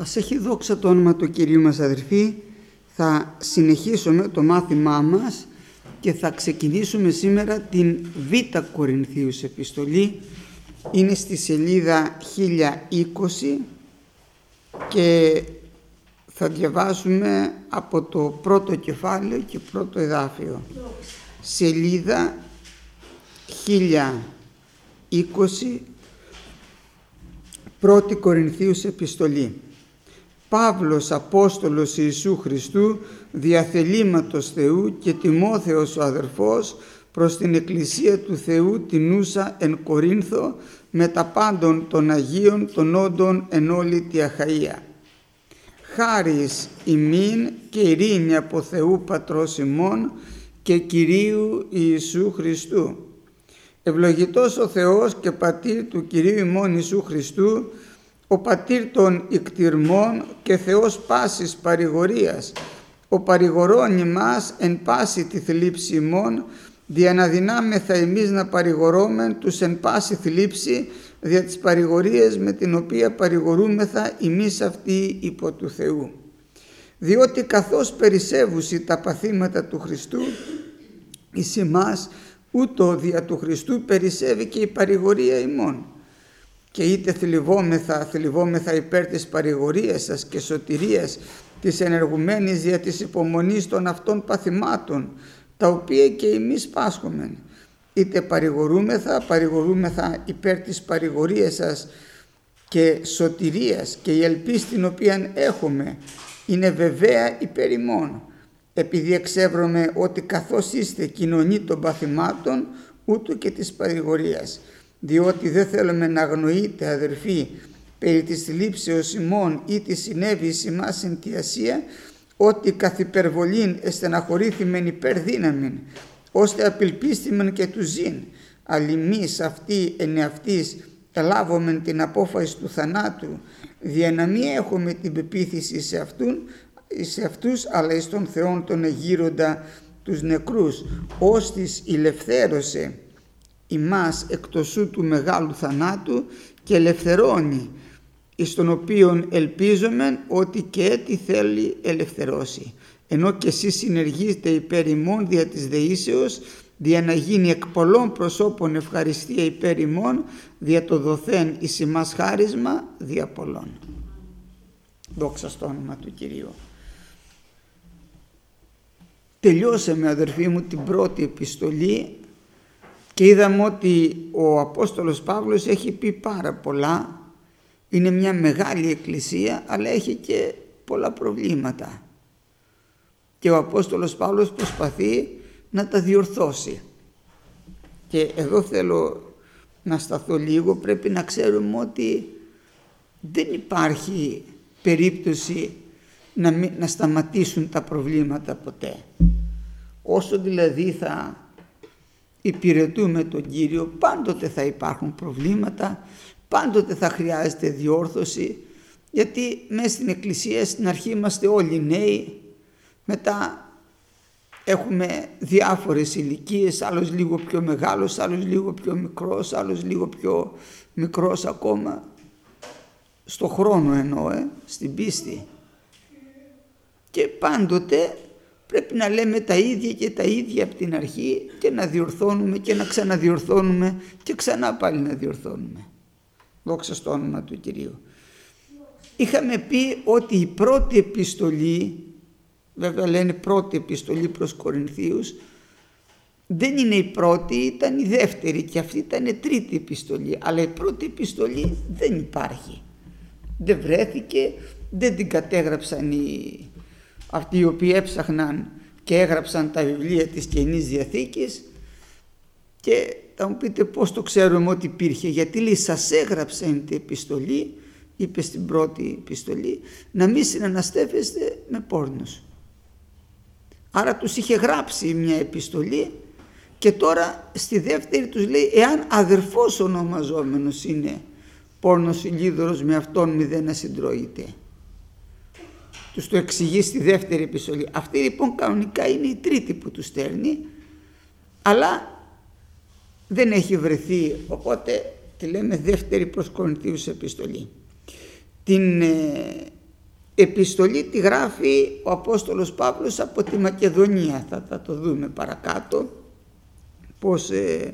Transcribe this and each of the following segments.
Ας έχει δόξα το όνομα του Κυρίου μας, αδερφοί. Θα συνεχίσουμε το μάθημά μας και θα ξεκινήσουμε σήμερα την Β' Κορινθίους επιστολή. Είναι στη σελίδα 1020 και θα διαβάσουμε από το πρώτο κεφάλαιο και πρώτο εδάφιο. Σελίδα 1020, Πρώτη Κορινθίους επιστολή. Παύλος, Απόστολος Ιησού Χριστού, διαθελήματος Θεού και Τιμόθεος ο αδερφός, προς την Εκκλησία του Θεού την ούσα εν Κορίνθο, με τα πάντων των Αγίων των όντων εν όλη τη Αχαΐα. Χάρις ημίν και ειρήνη από Θεού Πατρός ημών και Κυρίου Ιησού Χριστού. Ευλογητός ο Θεός και Πατήρ του Κυρίου ημών Ιησού Χριστού, ο Πατήρ των ικτυρμών και Θεός πάσης παρηγορίας, ο παρηγορών ημάς εν πάση τη θλίψη ημών, δια να δυνάμεθα εμείς να παρηγορώμεν τους εν πάση θλίψη, δια τις παρηγορίες με την οποία παρηγορούμεθα εμείς αυτοί υπό του Θεού. Διότι καθώς περισσεύουσι τα παθήματα του Χριστού εις εμάς, ούτω δια του Χριστού περισσεύει και η παρηγορία ημών. Και είτε θλιβόμεθα υπέρ της παρηγορίας σας και σωτηρίας της ενεργουμένης δια της υπομονής των αυτών παθημάτων, τα οποία και εμείς πάσχομεν. Είτε παρηγορούμεθα υπέρ της παρηγορίας σας και σωτηρίας, και η ελπίς την οποία έχουμε είναι βεβαία υπέρ ημών, επειδή εξεύρωμε ότι καθώς είστε κοινωνοί των παθημάτων, ούτω και της παρηγορίας. Διότι δεν θέλουμε να αγνοείτε, αδερφοί, περί της θλίψεως ημών ή τη συνέβη εις ημάς εν τη Ασία, ότι καθ' υπερβολήν εστεναχωρήθημεν υπέρ δύναμην, ώστε απελπίστημεν και του ζήν, αλλά εμείς αυτοί εν εαυτής ελάβομεν την απόφαση του θανάτου, δια να μην έχουμε την πεποίθηση σε αυτούς, αλλά εις τον Θεόν τον εγείροντα τους νεκρούς, ώστις ηλευθέρωσε ημάς εκτοσού του μεγάλου θανάτου και ελευθερώνει, εις τον οποίον ελπίζομεν ότι και έτι θέλει ελευθερώσει, ενώ και εσείς συνεργείτε υπέρ ημών δια της δεήσεως, δια να γίνει εκ πολλών προσώπων ευχαριστία υπέρ ημών, δια το δοθέν εις ημάς χάρισμα δια πολλών. Δόξα στο όνομα του Κυρίου. Τελειώσαμε, αδερφοί μου, την πρώτη επιστολή και είδαμε ότι ο Απόστολος Παύλος έχει πει πάρα πολλά. Είναι μια μεγάλη εκκλησία, αλλά έχει και πολλά προβλήματα. Και ο Απόστολος Παύλος προσπαθεί να τα διορθώσει. Και εδώ θέλω να σταθώ λίγο. Πρέπει να ξέρουμε ότι δεν υπάρχει περίπτωση να σταματήσουν τα προβλήματα ποτέ. Όσο δηλαδή θα υπηρετούμε τον Κύριο, πάντοτε θα υπάρχουν προβλήματα, πάντοτε θα χρειάζεται διόρθωση, γιατί μέσα στην Εκκλησία στην αρχή είμαστε όλοι νέοι, μετά έχουμε διάφορες ηλικίες, άλλος λίγο πιο μεγάλος, άλλος λίγο πιο μικρός, άλλος λίγο πιο μικρός ακόμα, στο χρόνο εννοώ, στην πίστη. Και πάντοτε πρέπει να λέμε τα ίδια και τα ίδια από την αρχή και να διορθώνουμε και να ξαναδιορθώνουμε και ξανά πάλι να διορθώνουμε. Δόξα στο όνομα του Κυρίου. Είχαμε πει ότι η πρώτη επιστολή, βέβαια λένε πρώτη επιστολή προς Κορινθίους, δεν είναι η πρώτη, ήταν η δεύτερη και αυτή ήταν η τρίτη επιστολή, αλλά η πρώτη επιστολή δεν υπάρχει. Δεν βρέθηκε, δεν την κατέγραψαν αυτοί οι οποίοι έψαχναν και έγραψαν τα βιβλία της Καινής Διαθήκης. Και θα μου πείτε πώς το ξέρουμε ότι υπήρχε, γιατί λέει σας έγραψα εν τη επιστολή, είπε στην πρώτη επιστολή, να μην συναναστεύεστε με πόρνους. Άρα τους είχε γράψει μια επιστολή και τώρα στη δεύτερη τους λέει, εάν αδερφός ονομαζόμενος είναι πόρνος ηλίδωρος, με αυτόν μηδέν να συντρώειτε. Τους το εξηγεί στη δεύτερη επιστολή. Αυτή λοιπόν κανονικά είναι η τρίτη που του στέλνει, αλλά δεν έχει βρεθεί, οπότε τη λέμε δεύτερη προς Κορινθίους επιστολή. Την επιστολή τη γράφει ο Απόστολος Παύλος από τη Μακεδονία. Θα το δούμε παρακάτω πώς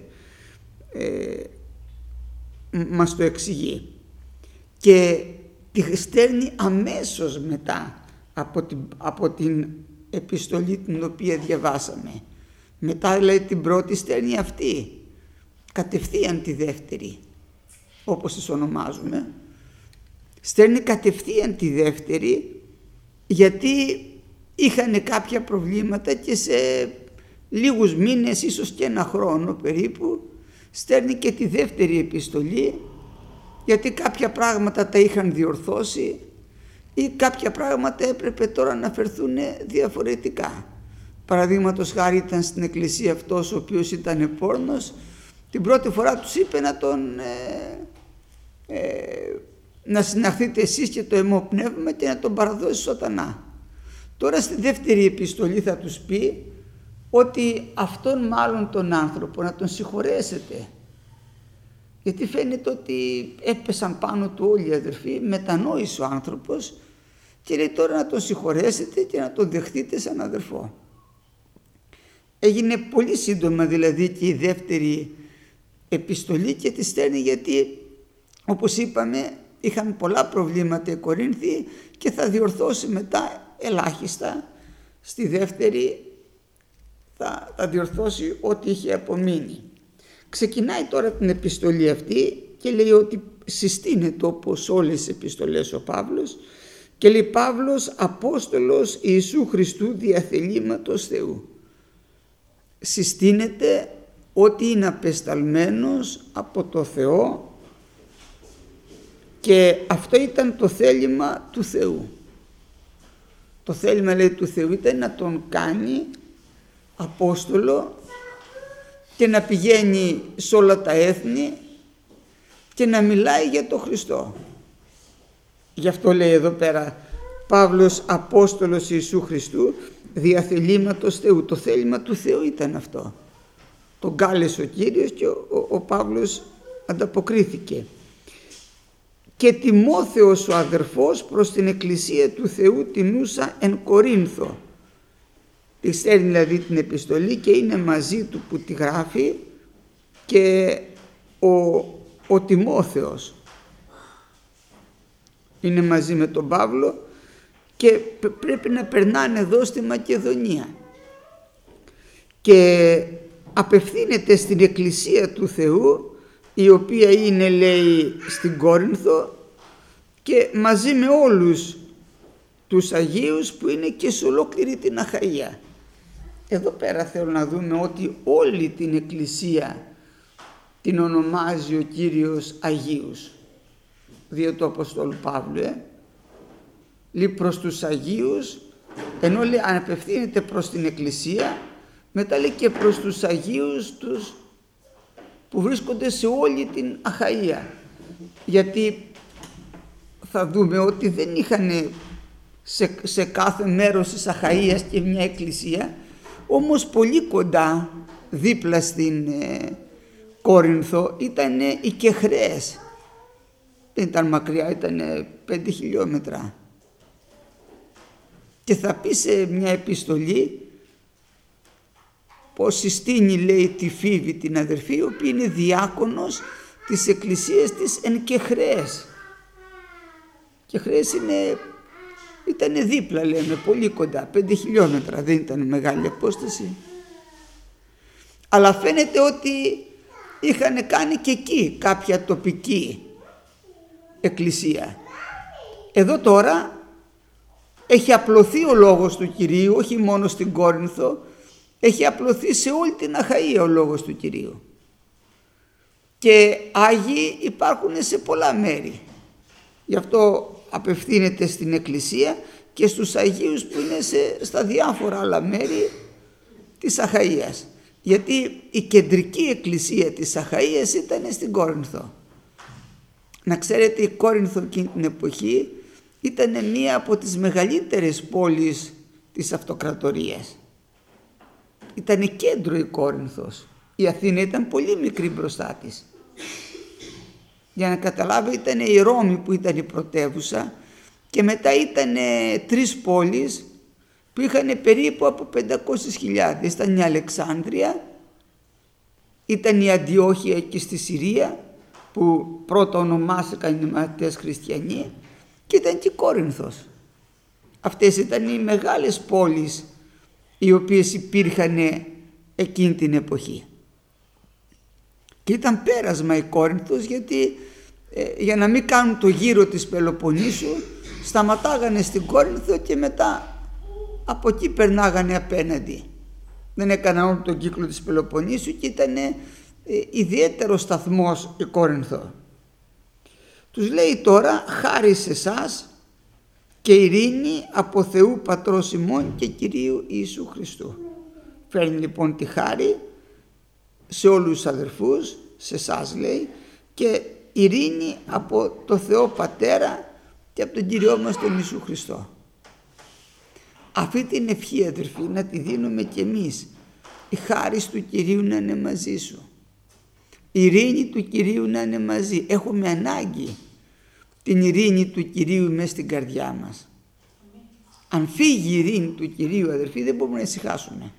μας το εξηγεί. Και τη στέλνει αμέσως μετά από την επιστολή την οποία διαβάσαμε. Μετά δηλαδή την πρώτη στέλνει αυτή, κατευθείαν τη δεύτερη, όπως τις ονομάζουμε. Στέλνει κατευθείαν τη δεύτερη, γιατί είχαν κάποια προβλήματα και σε λίγους μήνες, ίσως και ένα χρόνο περίπου, στέλνει και τη δεύτερη επιστολή, γιατί κάποια πράγματα τα είχαν διορθώσει ή κάποια πράγματα έπρεπε τώρα να φερθούν διαφορετικά. Παραδείγματος χάρη, ήταν στην εκκλησία αυτός ο οποίος ήταν πόρνος, την πρώτη φορά τους είπε να συναχθείτε εσείς και το αιμό πνεύμα και να τον παραδώσει σωτανά. Τώρα στη δεύτερη επιστολή θα τους πει ότι αυτόν μάλλον τον άνθρωπο να τον συγχωρέσετε, γιατί φαίνεται ότι έπεσαν πάνω του όλοι οι αδερφοί, μετανόησε ο άνθρωπος και λέει τώρα να τον συγχωρέσετε και να τον δεχτείτε σαν αδερφό. Έγινε πολύ σύντομα δηλαδή και η δεύτερη επιστολή και τη στέλνει, γιατί όπως είπαμε είχαν πολλά προβλήματα οι Κορίνθιοι και θα διορθώσει μετά ελάχιστα. Στη δεύτερη θα διορθώσει ό,τι είχε απομείνει. Ξεκινάει τώρα την επιστολή αυτή και λέει ότι συστήνεται όπως όλες τις επιστολές ο Παύλος και λέει Παύλος Απόστολος Ιησού Χριστού διαθελήματος Θεού. Συστήνεται ότι είναι απεσταλμένος από το Θεό και αυτό ήταν το θέλημα του Θεού. Το θέλημα λέει του Θεού ήταν να τον κάνει Απόστολο και να πηγαίνει σε όλα τα έθνη και να μιλάει για τον Χριστό. Γι' αυτό λέει εδώ πέρα Παύλος Απόστολος Ιησού Χριστού διαθελήματος Θεού. Το θέλημα του Θεού ήταν αυτό. Τον κάλεσε ο Κύριος και ο Παύλος ανταποκρίθηκε. Και Τιμόθεος ο αδερφός προς την Εκκλησία του Θεού την ούσα εν Κορίνθο. Τη στέλνει δηλαδή την επιστολή και είναι μαζί του που τη γράφει και ο Τιμόθεος είναι μαζί με τον Παύλο και πρέπει να περνάνε εδώ στη Μακεδονία και απευθύνεται στην Εκκλησία του Θεού, η οποία είναι λέει στην Κόρινθο, και μαζί με όλους τους Αγίους που είναι και σε ολόκληρη την Αχαΐα. Εδώ πέρα θέλω να δούμε ότι όλη την Εκκλησία την ονομάζει ο Κύριος Αγίους, δια του Αποστόλου Παύλου. Λέει προς τους Αγίους, ενώ λέει αν απευθύνεται προς την Εκκλησία, μετά λέει και προς τους Αγίους τους που βρίσκονται σε όλη την Αχαΐα, γιατί θα δούμε ότι δεν είχαν σε κάθε μέρος της Αχαΐας και μια εκκλησία, όμως πολύ κοντά δίπλα στην Κόρινθο ήταν οι Κεχρές, δεν ήταν μακριά, ήταν 5 χιλιόμετρα. Και θα πει σε μια επιστολή πως συστήνει λέει τη Φίβη την αδερφή, η οποία είναι διάκονος της εκκλησίας της εν Κεχρές. Κεχρές ήταν δίπλα λέμε, πολύ κοντά, 5 χιλιόμετρα, δεν ήταν μεγάλη απόσταση. Αλλά φαίνεται ότι είχαν κάνει και εκεί κάποια τοπική εκκλησία. Εδώ τώρα έχει απλωθεί ο λόγος του Κυρίου, όχι μόνο στην Κόρινθο, έχει απλωθεί σε όλη την Αχαΐα ο λόγος του Κυρίου. Και Άγιοι υπάρχουν σε πολλά μέρη. Γι' αυτό απευθύνεται στην Εκκλησία και στους Αγίους που είναι στα διάφορα άλλα μέρη της Αχαΐας. Γιατί η κεντρική εκκλησία της Αχαΐας ήταν στην Κόρινθο. Να ξέρετε, η Κόρινθο εκείνη την εποχή ήταν μία από τις μεγαλύτερες πόλεις της αυτοκρατορίας. Ήταν κέντρο η Κόρινθος. Η Αθήνα ήταν πολύ μικρή μπροστά της. Για να καταλάβει, ήταν η Ρώμη που ήταν η πρωτεύουσα Και μετά ήταν 3 πόλεις που είχαν περίπου από 500.000. Ήταν η Αλεξάνδρεια, ήταν η Αντιόχεια εκεί στη Συρία που πρώτα ονομάστηκαν οι μαθητές χριστιανοί, και ήταν και η Κόρινθος. Αυτές ήταν οι μεγάλες πόλεις οι οποίες υπήρχαν εκείνη την εποχή. Και ήταν πέρασμα η Κόρινθος, γιατί για να μην κάνουν το γύρο της Πελοποννήσου σταματάγανε στην Κόρινθο και μετά από εκεί περνάγανε απέναντι. Δεν έκαναν όλο τον κύκλο της Πελοποννήσου και ήταν ιδιαίτερο σταθμός η Κόρινθο. Τους λέει τώρα: χάρη σε εσάς και ειρήνη από Θεού Πατρός ημών και Κυρίου Ιησού Χριστού. Φέρνει λοιπόν τη χάρη σε όλους τους αδερφούς, σε εσάς λέει, και ειρήνη από το Θεό Πατέρα και από τον Κύριό μας τον Ιησού Χριστό. Αυτή την ευχή, αδερφοί, να τη δίνουμε κι εμείς. Η χάρις του Κυρίου να είναι μαζί σου, η ειρήνη του Κυρίου να είναι μαζί. Έχουμε ανάγκη την ειρήνη του Κυρίου μέσα στην καρδιά μας. Αν φύγει η ειρήνη του Κυρίου, αδερφοί, δεν μπορούμε να ησυχάσουμε.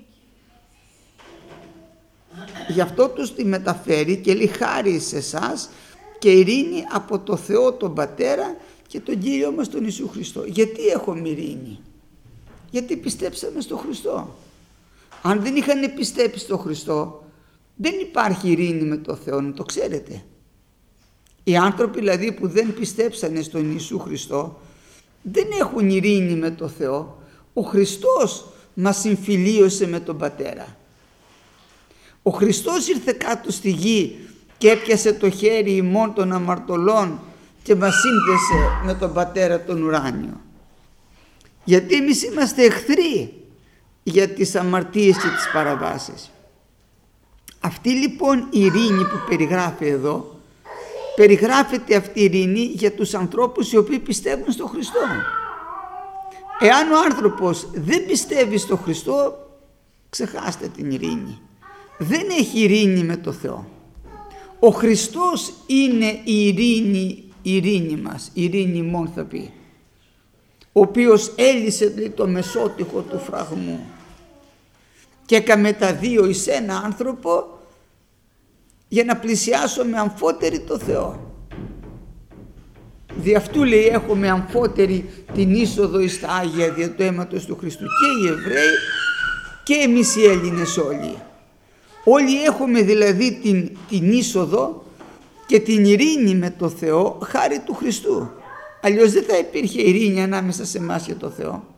Γι' αυτό τους τη μεταφέρει και λέει: χάρη σε εσάς και ειρήνη από το Θεό τον Πατέρα και τον Κύριο μας τον Ιησού Χριστό. Γιατί έχουμε ειρήνη? Γιατί πιστέψαμε στο Χριστό. Αν δεν είχαν πιστέψει στο Χριστό, δεν υπάρχει ειρήνη με το Θεό, να το ξέρετε. Οι άνθρωποι δηλαδή που δεν πιστέψανε στον Ιησού Χριστό δεν έχουν ειρήνη με το Θεό. Ο Χριστός μας συμφιλίωσε με τον Πατέρα. Ο Χριστός ήρθε κάτω στη γη και έπιασε το χέρι ημών των αμαρτωλών και μας σύνδεσε με τον Πατέρα τον ουράνιο. Γιατί εμείς είμαστε εχθροί για τις αμαρτίες και τις παραβάσεις. Αυτή λοιπόν η ειρήνη που περιγράφει εδώ, περιγράφεται αυτή η ειρήνη για τους ανθρώπους οι οποίοι πιστεύουν στο Χριστό. Εάν ο άνθρωπος δεν πιστεύει στο Χριστό, ξεχάστε την ειρήνη. Δεν έχει ειρήνη με το Θεό. Ο Χριστός είναι η ειρήνη μας, η ειρήνη μόν θα πει, ο οποίος έλυσε το μεσότυχο του φραγμού και έκαμε τα δύο εις ένα άνθρωπο για να πλησιάσουμε αμφότεροι το Θεό. Δι' αυτού λέει έχουμε αμφότερη την είσοδο εις τα Άγια δια του αίματος του Χριστού, και οι Εβραίοι και εμείς οι Έλληνες όλοι. Όλοι έχουμε δηλαδή την είσοδο και την ειρήνη με το Θεό χάρη του Χριστού. Αλλιώς δεν θα υπήρχε ειρήνη ανάμεσα σε εμάς και το Θεό.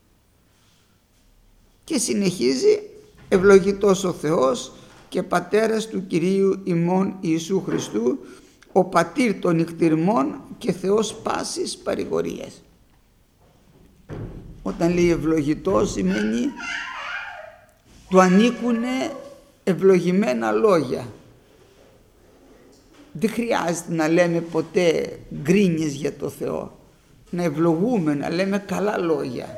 Και συνεχίζει: ευλογητός ο Θεός και Πατέρας του Κυρίου ημών Ιησού Χριστού, ο Πατήρ των νυχτηρμών και Θεός πάσης παρηγορίας. Όταν λέει ευλογητός σημαίνει του ανήκουνε ευλογημένα λόγια. Δεν χρειάζεται να λέμε ποτέ γκρίνιες για το Θεό. Να ευλογούμε, να λέμε καλά λόγια.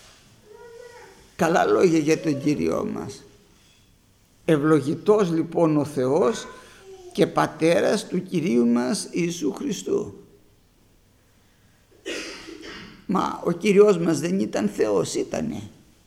Καλά λόγια για τον Κύριό μας. Ευλογητός λοιπόν ο Θεός και Πατέρας του Κυρίου μας Ιησού Χριστού. Μα ο Κύριος μας δεν ήταν Θεός? Ήτανε.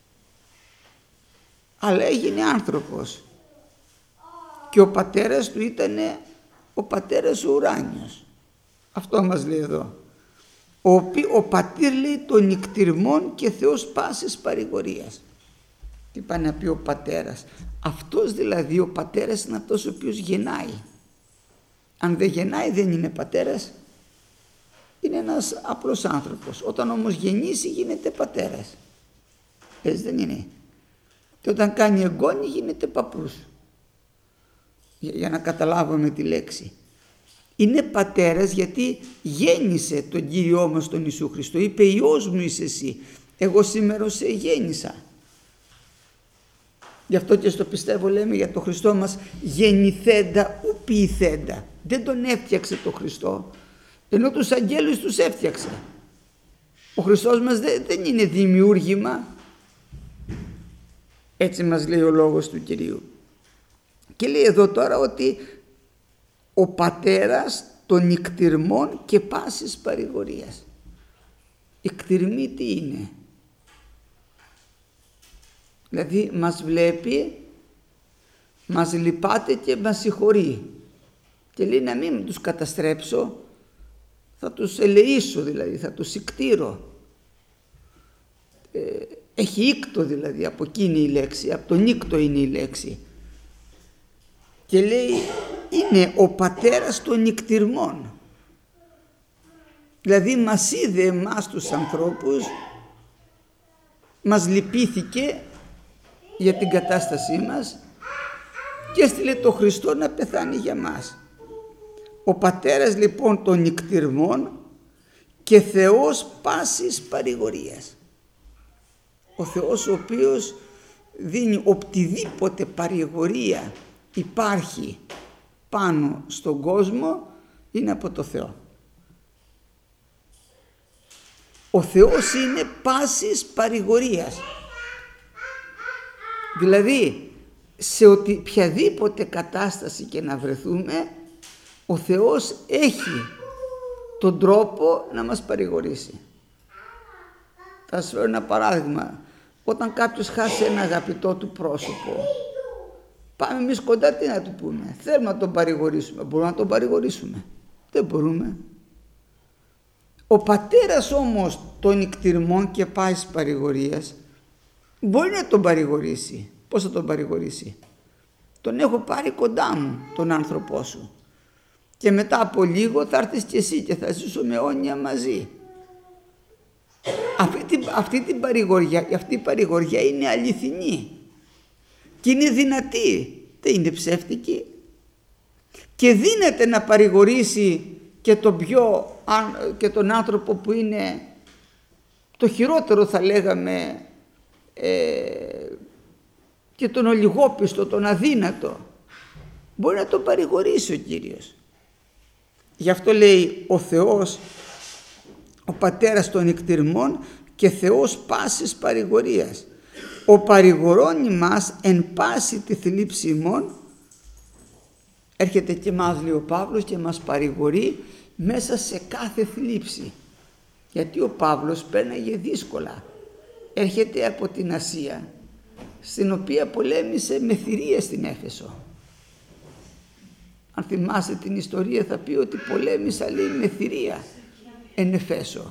Αλλά έγινε άνθρωπος. Και ο Πατέρας του ήτανε ο Πατέρας ο ουράνιος. Αυτό μας λέει εδώ. Ο Πατήρ λέει των νυκτυρμών και Θεός πάσης παρηγορίας. Τι πάει να πει ο Πατέρας? Αυτός δηλαδή ο Πατέρας είναι αυτός ο οποίος γεννάει. Αν δεν γεννάει δεν είναι πατέρας. Είναι ένας απλός άνθρωπος. Όταν όμως γεννήσει γίνεται πατέρας. Έτσι δεν είναι? Και όταν κάνει εγγόνι γίνεται παππούς. Για να καταλάβουμε τη λέξη. Είναι πατέρας γιατί γέννησε τον Κύριό μας τον Ιησού Χριστό. Είπε Υιός μου είσαι εσύ. Εγώ σήμερα σε γέννησα. Γι' αυτό και στο πιστεύω λέμε για το Χριστό μας γεννηθέντα ου ποιηθέντα. Δεν τον έφτιαξε το Χριστό, ενώ τους αγγέλους τους έφτιαξε. Ο Χριστός μας δεν είναι δημιούργημα. Έτσι μας λέει ο λόγος του Κυρίου. Και λέει εδώ τώρα ότι ο Πατέρας των νυκτυρμών και πάσης παρηγορίας. Η κτηρμή τι είναι? Δηλαδή μας βλέπει, μας λυπάται και μας συγχωρεί και λέει να μην τους καταστρέψω, θα τους ελεήσω, δηλαδή θα τους ικτήρω. Έχει ήκτο δηλαδή, από εκείνη η λέξη, από τον ήκτο είναι η λέξη. Και λέει είναι ο πατέρας των ικτυρμών. Δηλαδή μας είδε εμάς τους ανθρώπους, μας λυπήθηκε για την κατάστασή μας και έστειλε το Χριστό να πεθάνει για μας. Ο πατέρας λοιπόν των ικτυρμών και Θεός πάσης παρηγορίας. Ο Θεός ο οποίος δίνει οποιαδήποτε παρηγορία υπάρχει πάνω στον κόσμο είναι από το Θεό. Ο Θεός είναι πάσης παρηγορίας. Δηλαδή σε οποιαδήποτε κατάσταση και να βρεθούμε, ο Θεός έχει τον τρόπο να μας παρηγορήσει. Θα σας φέρω ένα παράδειγμα. Όταν κάποιος χάσει ένα αγαπητό του πρόσωπο, πάμε εμείς κοντά, τι να του πούμε? Θέλουμε να τον παρηγορήσουμε. Μπορούμε να τον παρηγορήσουμε? Δεν μπορούμε. Ο πατέρας όμως των ικτυρμών και πάσης παρηγορίας μπορεί να τον παρηγορήσει. Πώς θα τον παρηγορήσει? Τον έχω πάρει κοντά μου, τον άνθρωπό σου, και μετά από λίγο θα έρθεις και εσύ και θα ζήσουμε αιώνια μαζί. Αυτή η παρηγοριά είναι αληθινή και είναι δυνατή, δεν είναι ψεύτικη, και δύναται να παρηγορήσει και τον άνθρωπο που είναι το χειρότερο, θα λέγαμε, και τον ολιγόπιστο, τον αδύνατο. Μπορεί να τον παρηγορήσει ο Κύριος. Γι' αυτό λέει ο Θεός, ο πατέρας των ικτυρμών και Θεός πάσης παρηγορίας. Ο παρηγορώνει μας εν πάση τη θλίψη ημών. Έρχεται και μας, λέει ο Παύλος, και μας παρηγορεί μέσα σε κάθε θλίψη. Γιατί ο Παύλος πέρναγε δύσκολα. Έρχεται από την Ασία, στην οποία πολέμησε με θηρία στην Έφεσο. Αν θυμάστε την ιστορία θα πει ότι πολέμησα, λέει, με θηρία εν Εφέσο.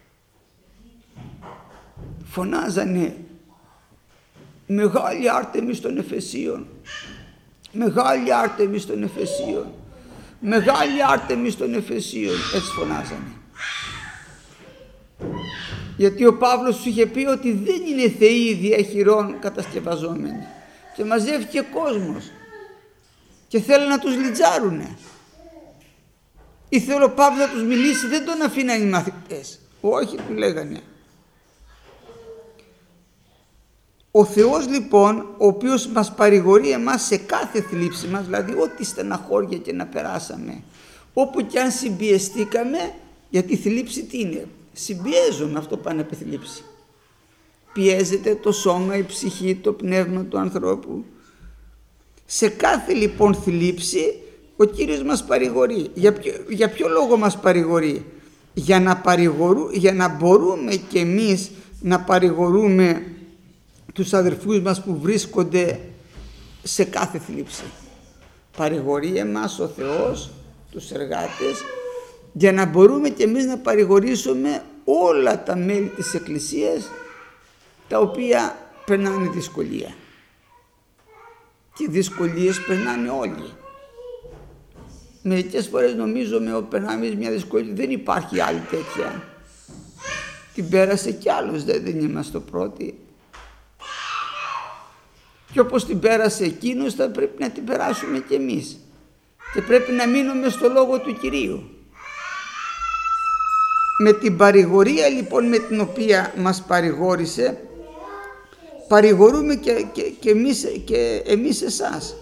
Φωνάζανε «Μεγάλη Άρτεμις των Εφεσίων, Μεγάλη Άρτεμις των Εφεσίων, Μεγάλη Άρτεμις των Εφεσίων», έτσι φωνάζανε. Γιατί ο Παύλος του είχε πει ότι δεν είναι θεοί διαχειρών κατασκευαζόμενοι, και μαζεύτηκε κόσμος και θέλουν να τους λιτζάρουνε. Ήθελε ο Παύλος να τους μιλήσει, δεν τον αφήναν οι μαθητές. Όχι, του λέγανε. Ο Θεός λοιπόν, ο οποίος μας παρηγορεί εμάς σε κάθε θλίψη μας, δηλαδή ό,τι στεναχώρια και να περάσαμε, όπου κι αν συμπιεστήκαμε, γιατί θλίψη τι είναι? Συμπιέζομαι, αυτό πάνε από θλίψη. Πιέζεται το σώμα, η ψυχή, το πνεύμα του ανθρώπου. Σε κάθε λοιπόν θλίψη ο Κύριος μας παρηγορεί. Για ποιο λόγο μας παρηγορεί? Για να μπορούμε και εμείς να παρηγορούμε τους αδερφούς μας που βρίσκονται σε κάθε θλίψη. Παρηγορεί εμάς ο Θεός, τους εργάτες, για να μπορούμε και εμείς να παρηγορήσουμε όλα τα μέλη της Εκκλησίας τα οποία περνάνε δυσκολία. Και δυσκολίες περνάνε όλοι. Μερικές φορές νομίζουμε ότι περνάμε μια δυσκολία, δεν υπάρχει άλλη τέτοια. Την πέρασε κι άλλος, δεν είμαστε το πρώτοι. Και όπως την πέρασε εκείνος θα πρέπει να την περάσουμε κι εμείς. Και πρέπει να μείνουμε στο λόγο του Κυρίου. Με την παρηγορία λοιπόν με την οποία μας παρηγόρησε, παρηγορούμε και εμείς εσάς.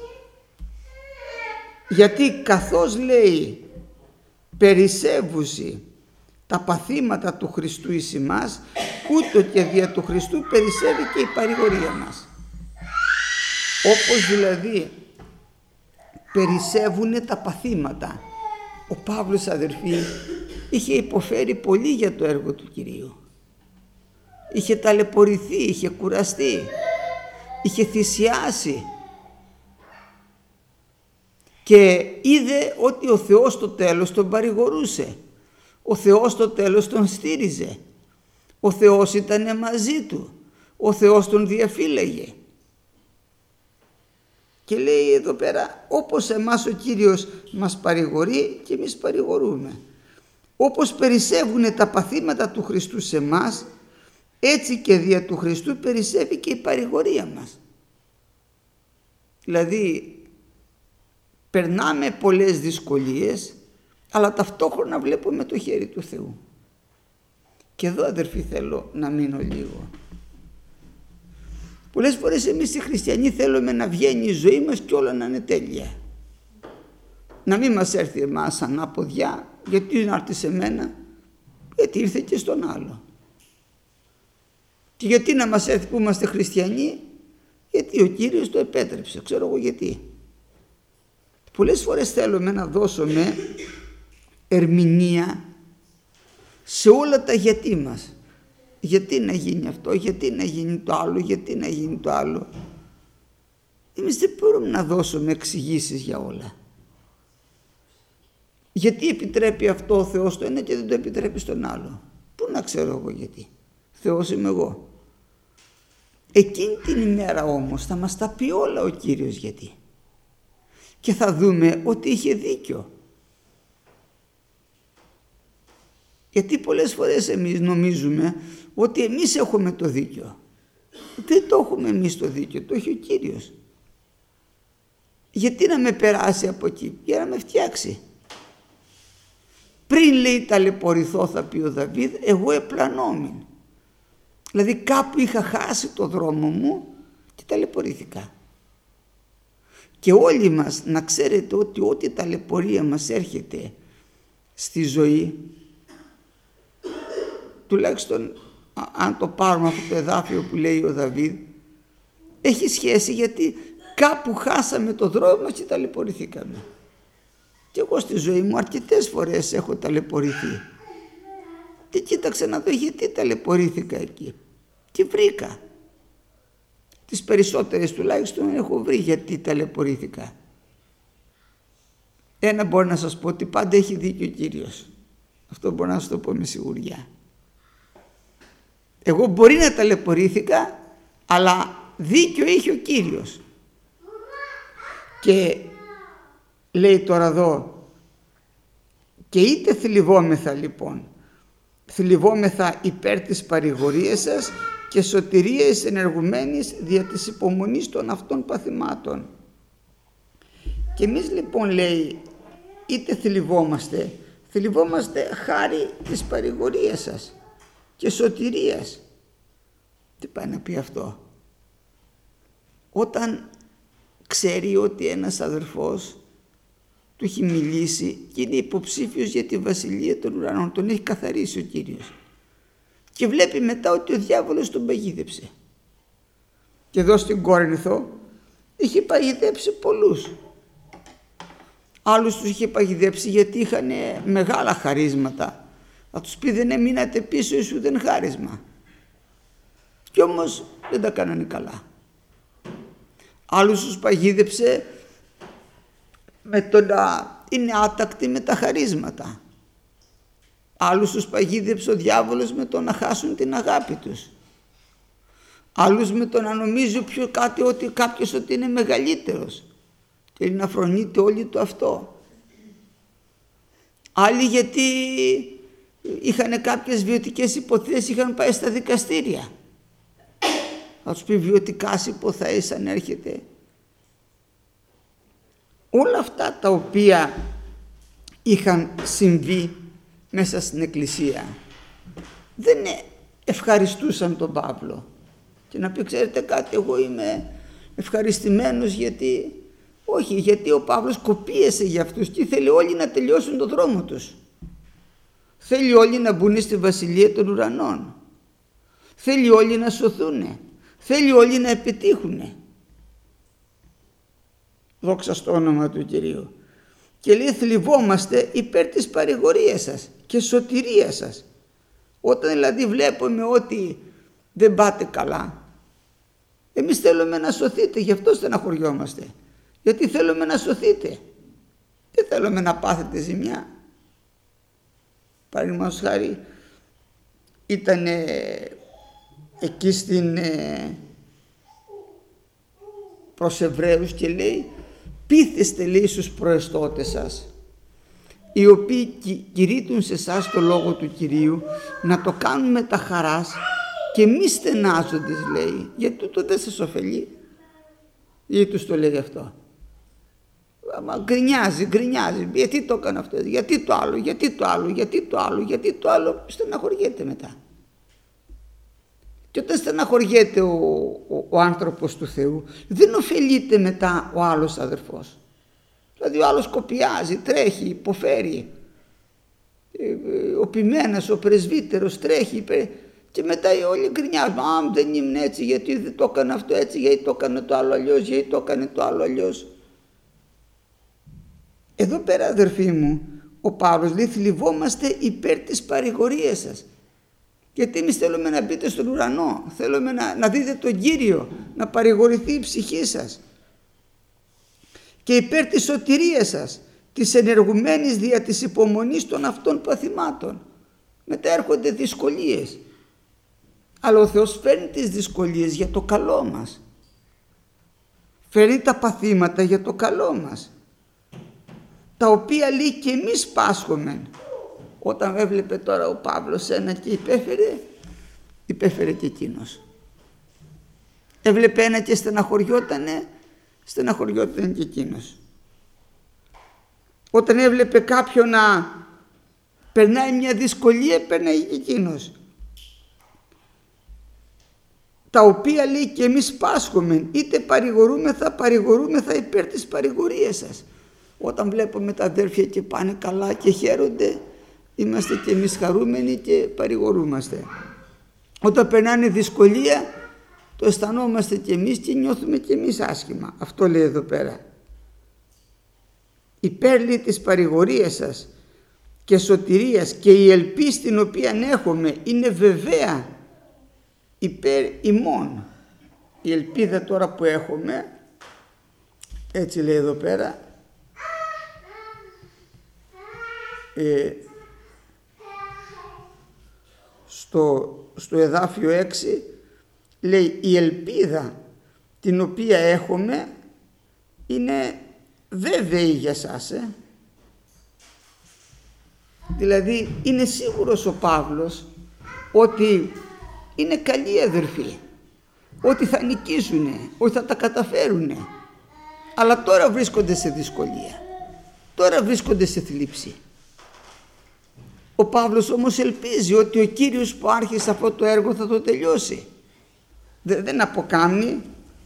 Γιατί καθώς λέει περισσεύουσι τα παθήματα του Χριστού εις ημάς, ούτω και δια του Χριστού περισσεύει και η παρηγορία μας. Όπως δηλαδή περισσεύουν τα παθήματα. Ο Παύλος, αδερφοί, είχε υποφέρει πολύ για το έργο του Κυρίου. είχε ταλαιπωρηθεί, είχε κουραστεί, είχε θυσιάσει και είδε ότι ο Θεός στο τέλος τον παρηγορούσε, ο Θεός στο τέλος τον στήριζε, ο Θεός ήταν μαζί του, ο Θεός τον διαφύλαγε. Και λέει εδώ πέρα, όπως εμάς ο Κύριος μας παρηγορεί και εμείς παρηγορούμε. Όπως περισσεύουν τα παθήματα του Χριστού σε εμάς, έτσι και δια του Χριστού περισσεύει και η παρηγορία μας. Δηλαδή περνάμε πολλές δυσκολίες, αλλά ταυτόχρονα βλέπουμε το χέρι του Θεού. Και εδώ, αδερφοί, θέλω να μείνω λίγο. Πολλές φορές εμείς οι χριστιανοί θέλουμε να βγαίνει η ζωή μας και όλα να είναι τέλεια. Να μην μας έρθει εμάς ανάποδια, γιατί να έρθει σε μένα, γιατί ήρθε και στον άλλο. Και γιατί να μας έρθει που είμαστε χριστιανοί, γιατί ο Κύριος το επέτρεψε, ξέρω εγώ γιατί. Πολλές φορές θέλουμε να δώσουμε ερμηνεία σε όλα τα γιατί μας. Γιατί να γίνει αυτό, γιατί να γίνει το άλλο, γιατί να γίνει το άλλο. Εμείς δεν μπορούμε να δώσουμε εξηγήσεις για όλα. Γιατί επιτρέπει αυτό ο Θεός στο ένα και δεν το επιτρέπει στον άλλο. Πού να ξέρω εγώ γιατί. Θεός είμαι εγώ. Εκείνη την ημέρα όμως θα μας τα πει όλα ο Κύριος γιατί. Και θα δούμε ότι είχε δίκιο. Γιατί πολλές φορές εμείς νομίζουμε ότι εμείς έχουμε το δίκιο. Δεν το έχουμε εμείς το δίκιο, το έχει ο Κύριος. Γιατί να με περάσει από εκεί, για να με φτιάξει. Πριν, λέει, ταλαιπωρηθώ, θα πει ο Δαβίδ, εγώ επλανόμην. Δηλαδή κάπου είχα χάσει το δρόμο μου και ταλαιπωρήθηκα. Και όλοι μας να ξέρετε ότι ό,τι ταλαιπωρία μας έρχεται στη ζωή, τουλάχιστον αν το πάρουμε αυτό το εδάφιο που λέει ο Δαβίδ, έχει σχέση γιατί κάπου χάσαμε το δρόμο μας και ταλαιπωρηθήκαμε. Και εγώ στη ζωή μου αρκετές φορές έχω ταλαιπωρηθεί. Και κοίταξε να δω γιατί ταλαιπωρήθηκα εκεί. Και βρήκα. Τις περισσότερες τουλάχιστον έχω βρει γιατί ταλαιπωρήθηκα. Ένα μπορώ να σας πω, ότι πάντα έχει δίκιο ο Κύριος. Αυτό μπορώ να σας το πω με σιγουριά. Εγώ μπορεί να ταλαιπωρήθηκα, αλλά δίκιο είχε ο Κύριος. Και λέει τώρα εδώ, και είτε θλιβόμεθα λοιπόν, θλιβόμεθα υπέρ της παρηγορίας σας και σωτηρίας ενεργουμένης δια της υπομονής των αυτών παθημάτων. Και εμείς λοιπόν, λέει, είτε θλιβόμαστε χάρη της παρηγορίας σας και σωτηρίας. Τι πάει να πει αυτό? Όταν ξέρει ότι ένας αδερφός του έχει μιλήσει και είναι υποψήφιος για τη βασιλεία των ουρανών, τον έχει καθαρίσει ο Κύριος, και βλέπει μετά ότι ο διάβολος τον παγίδεψε. Και εδώ στην Κόρινθο είχε παγιδέψει πολλούς. Άλλους τους είχε παγιδέψει γιατί είχαν μεγάλα χαρίσματα. Θα τους πει, δεν έμεινατε πίσω, ήσουν χάρισμα. Κι όμως δεν τα κάνανε καλά. Άλλους τους παγίδεψε με το να είναι άτακτοι με τα χαρίσματα. Άλλους τους παγίδεψε ο διάβολος με το να χάσουν την αγάπη τους. Άλλους με το να νομίζει κάποιος ότι είναι μεγαλύτερος και να φρονείται όλοι το αυτό. Άλλοι γιατί είχαν κάποιες βιωτικές υποθέσεις, είχαν πάει στα δικαστήρια. Θα τους πει, βιωτικά υποθέσεις αν έρχεται. Όλα αυτά τα οποία είχαν συμβεί μέσα στην Εκκλησία δεν ευχαριστούσαν τον Παύλο. Και να πει, ξέρετε κάτι, εγώ είμαι ευχαριστημένος γιατί... Όχι, γιατί ο Παύλος κοπίεσε για αυτούς και ήθελε όλοι να τελειώσουν τον δρόμο τους. Θέλει όλοι να μπουν στη βασιλεία των ουρανών. Θέλει όλοι να σωθούν. Θέλει όλοι να επιτύχουν. Δόξα στο όνομα του Κυρίου. Και λέει, θλιβόμαστε υπέρ της παρηγορίας σας και σωτηρίας σας. Όταν δηλαδή βλέπουμε ότι δεν πάτε καλά. Εμείς θέλουμε να σωθείτε, γι' αυτό στεναχωριόμαστε. Γιατί θέλουμε να σωθείτε. Δεν θέλουμε να πάθετε ζημιά. Παραδείγματος χάρη, ήταν εκεί προς Εβραίους και λέει, πείθεστε, λέει, στους προεστώτες σας, οι οποίοι κηρύττουν σε εσάς το λόγο του Κυρίου, να το κάνουν με τα χαράς και μη στενάζοντες, λέει, γιατί τούτο δεν σας ωφελεί. Γιατί τους το λέει αυτό. Μα γκρινιάζει, γιατί το έκανε αυτό, γιατί το άλλο, στεναχωριέται μετά. Και όταν στεναχωριέται ο άνθρωπος του Θεού, δεν ωφελείται μετά ο άλλος αδερφός. Δηλαδή ο άλλος κοπιάζει, τρέχει, υποφέρει. Ο ποιμένας, ο πρεσβύτερος τρέχει και μετά όλοι γκρινιάζουν. Α, δεν ήμουν έτσι, γιατί δεν το έκανε αυτό έτσι, γιατί το έκανε το άλλο αλλιώς, Εδώ πέρα, αδερφοί μου, ο Παύλος λέει, θλιβόμαστε υπέρ της παρηγορίας σας. Γιατί εμείς θέλουμε να μπείτε στον ουρανό, θέλουμε να δείτε τον Κύριο, να παρηγορηθεί η ψυχή σας. Και υπέρ της σωτηρίας σας, της ενεργουμένης δια της υπομονής των αυτών παθημάτων. Μετά έρχονται δυσκολίες. Αλλά ο Θεός φέρνει τις δυσκολίες για το καλό μας. Φέρνει τα παθήματα για το καλό μας. Τα οποία, λέει, και εμείς πάσχομεν. Όταν έβλεπε τώρα ο Παύλος ένα και υπέφερε και εκείνος. Έβλεπε ένα και στεναχωριότανε και εκείνος. Όταν έβλεπε κάποιον να περνάει μια δυσκολία, περνάει και εκείνος. Τα οποία, λέει, και εμείς πάσχομεν, είτε παρηγορούμεθα υπέρ της παρηγορίας σας. Όταν βλέπουμε τα αδέρφια και πάνε καλά και χαίρονται, είμαστε και εμείς χαρούμενοι και παρηγορούμαστε. Όταν περνάνε δυσκολία, το αισθανόμαστε και εμείς και νιώθουμε και εμείς άσχημα. Αυτό λέει εδώ πέρα. Υπέρ, λέει, της παρηγορίας σας και σωτηρίας, και η ελπίς την οποία έχουμε είναι βεβαία υπέρ ημών. Η ελπίδα τώρα που έχουμε, έτσι λέει εδώ πέρα, στο εδάφιο 6 λέει, η ελπίδα την οποία έχουμε είναι βέβαιη για σας. Δηλαδή είναι σίγουρος ο Παύλος ότι είναι καλοί αδερφοί, ότι θα νικήσουνε, ότι θα τα καταφέρουνε, αλλά τώρα βρίσκονται σε δυσκολία, τώρα βρίσκονται σε θλίψη. Ο Παύλος όμως ελπίζει ότι ο Κύριος που άρχισε αυτό το έργο θα το τελειώσει. Δεν αποκάμνει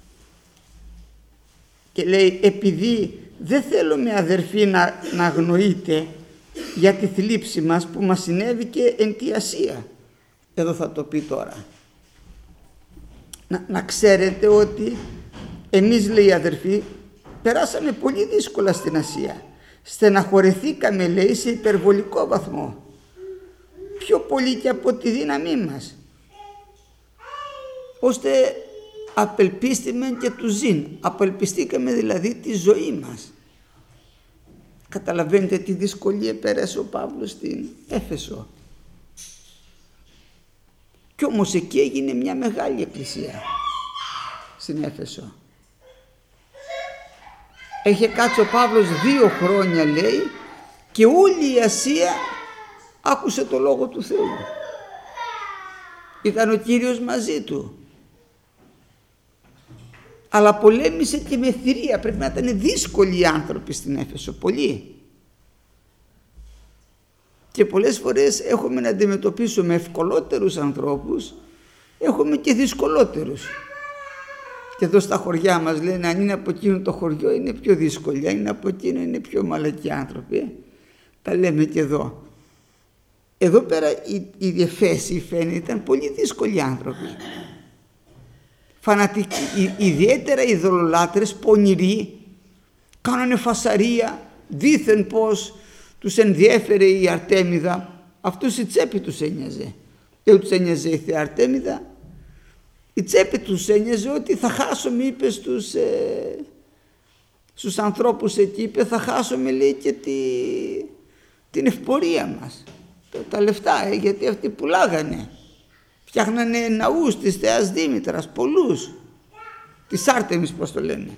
και λέει, επειδή δεν θέλουμε, αδερφοί, να αγνοείτε για τη θλίψη μας που μας συνέβηκε εν τη Ασία. Εδώ θα το πει τώρα. Να ξέρετε ότι εμείς, λέει, αδερφοί, περάσαμε πολύ δύσκολα στην Ασία. Στεναχωρηθήκαμε, λέει, σε υπερβολικό βαθμό. Πιο πολύ και από τη δύναμή μας. Ώστε απελπίστημεν και του ζήν. Απελπιστήκαμε δηλαδή τη ζωή μας. Καταλαβαίνετε τι δυσκολία πέρασε ο Παύλος στην Έφεσο. Κι όμως εκεί έγινε μια μεγάλη εκκλησία στην Έφεσο. Είχε κάτσει ο Παύλος 2 χρόνια, λέει, και όλη η Ασία άκουσε το λόγο του Θεού. Ήταν ο Κύριος μαζί του. Αλλά πολέμησε και με θηρία. Πρέπει να ήταν δύσκολοι οι άνθρωποι στην Έφεσο, πολλοί. Και πολλές φορές έχουμε να αντιμετωπίσουμε ευκολότερους ανθρώπους, έχουμε και δυσκολότερους. Και εδώ στα χωριά μας λένε, αν είναι από εκείνο το χωριό είναι πιο δύσκολοι, αν είναι από εκείνο είναι πιο μαλακοί άνθρωποι. Τα λέμε και εδώ. Εδώ πέρα οι Εφέσοι, φαίνεται, ήταν πολύ δύσκολοι άνθρωποι. Φανατικοί, ιδιαίτερα οι ειδωλολάτρες, πονηροί, κάνανε φασαρία, δήθεν πως τους ενδιέφερε η Αρτέμιδα. Αυτούς η τσέπη τους ένοιαζε. Δεν τους ένοιαζε η Θεά Αρτέμιδα. Η τσέπη τους ένοιαζε ότι θα χάσουμε, είπε στους ανθρώπους εκεί, είπε θα χάσουμε, λέει, και την ευπορία μας, τα λεφτά, γιατί αυτοί πουλάγανε, φτιάχνανε ναούς της Θεάς Δήμητρας, πολλούς, της Άρτεμις πως το λένε.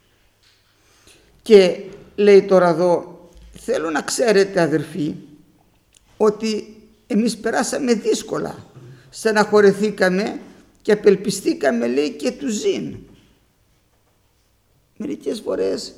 Και λέει τώρα εδώ, θέλω να ξέρετε αδερφοί ότι εμείς περάσαμε δύσκολα, στεναχωρεθήκαμε και απελπιστήκαμε, λέει, και του ζήν. Μερικές φορές